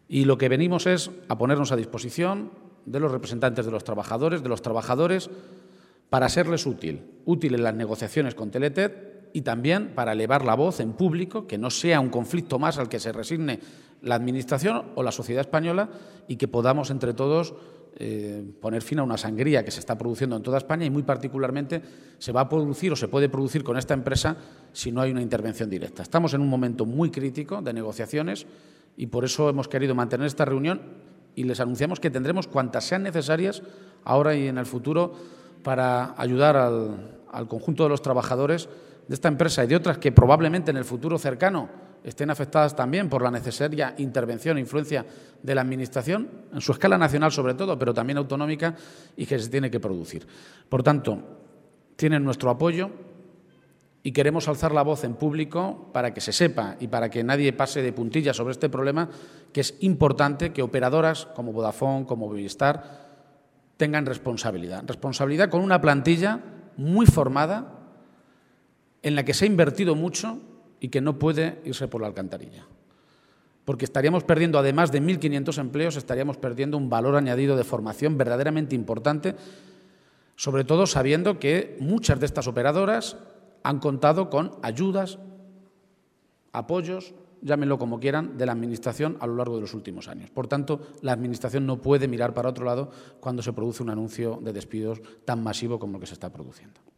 Y lo que venimos es a ponernos a disposición de los representantes de los trabajadores, para serles útil en las negociaciones con Teletet y también para elevar la voz en público, que no sea un conflicto más al que se resigne la Administración o la sociedad española y que podamos entre todos poner fin a una sangría que se está produciendo en toda España y muy particularmente se va a producir o se puede producir con esta empresa si no hay una intervención directa. Estamos en un momento muy crítico de negociaciones y por eso hemos querido mantener esta reunión y les anunciamos que tendremos cuantas sean necesarias ahora y en el futuro para ayudar al conjunto de los trabajadores de esta empresa y de otras que probablemente en el futuro cercano estén afectadas también por la necesaria intervención e influencia de la Administración, en su escala nacional sobre todo, pero también autonómica, y que se tiene que producir. Por tanto, tienen nuestro apoyo y queremos alzar la voz en público para que se sepa y para que nadie pase de puntillas sobre este problema, que es importante que operadoras como Vodafone, como Movistar, tengan responsabilidad. Responsabilidad con una plantilla muy formada, en la que se ha invertido mucho y que no puede irse por la alcantarilla. Porque estaríamos perdiendo, además de 1.500 empleos, estaríamos perdiendo un valor añadido de formación verdaderamente importante, sobre todo sabiendo que muchas de estas operadoras han contado con ayudas, apoyos, llámenlo como quieran, de la Administración a lo largo de los últimos años. Por tanto, la Administración no puede mirar para otro lado cuando se produce un anuncio de despidos tan masivo como el que se está produciendo.